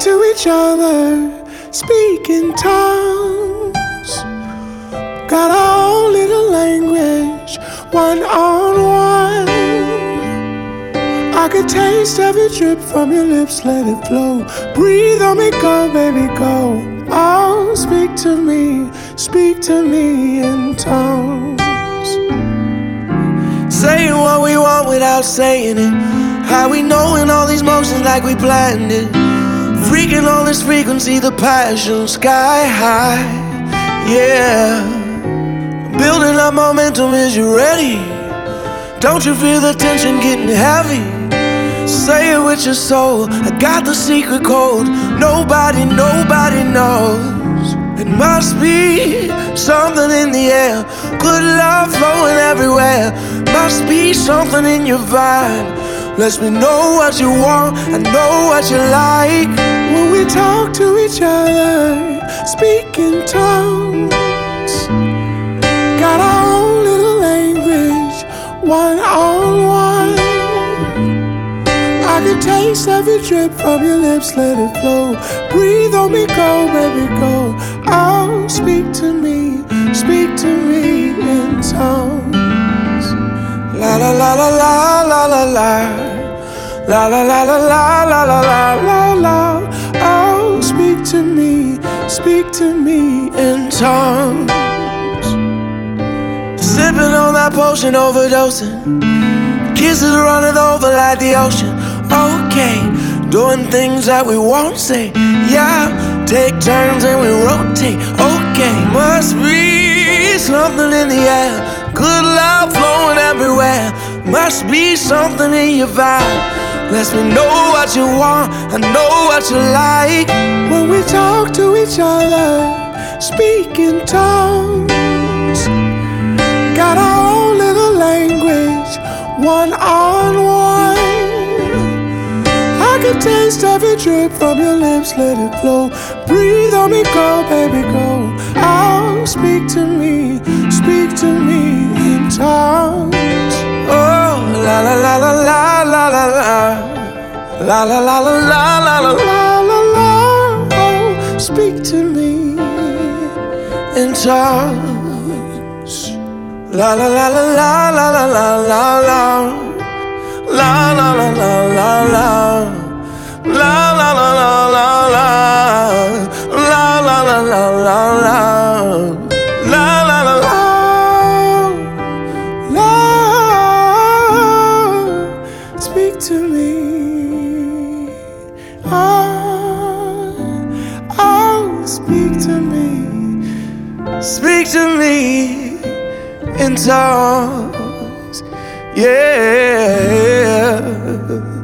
to each other, speak in tongues. Got our own little language, one on one. I could taste every drip from your lips, let it flow. Breathe on me, go, baby, go. Oh, speak to me in tongues. Saying what we want without saying it. How we knowing all these motions like we planned it. Freaking on this frequency, the passion sky high. Yeah, building up momentum, is you ready? Don't you feel the tension getting heavy? Say it with your soul, I got the secret code. Nobody knows. It must be something in the air, good love flowing everywhere. Must be something in your vibe. Lets me know what you want, I know what you like. When we talk to each other, speak in tongues. Got our own little language, one on one. I can taste every drip from your lips, let it flow. Breathe on me, go, baby, go. Oh, speak to me in tongues. La la la la la la la la. La la la la la la la la la la. Oh, speak to me in tongues. Sipping on that potion, overdosing. Kisses running over like the ocean. Okay, doing things that we won't say. Yeah, take turns and we rotate. Okay, must be something in the air, good love flowing everywhere. Must be something in your vibe. Lets me know what you want, I know what you like. When we talk to each other, speak in tongues. Got our own little language, one on one. I can taste every drip from your lips, let it flow. Breathe on me, go, baby, go. Oh, speak to me in tongues. Oh, la la la la la la la la. La la la la la la la la la la. Oh, speak to me in tongues. La la la la la la la la la la. La la la la la la. La la la la la la. La la la la la la. La la la la. Speak to me. Oh, speak to me. Speak to me in tongues. Yeah.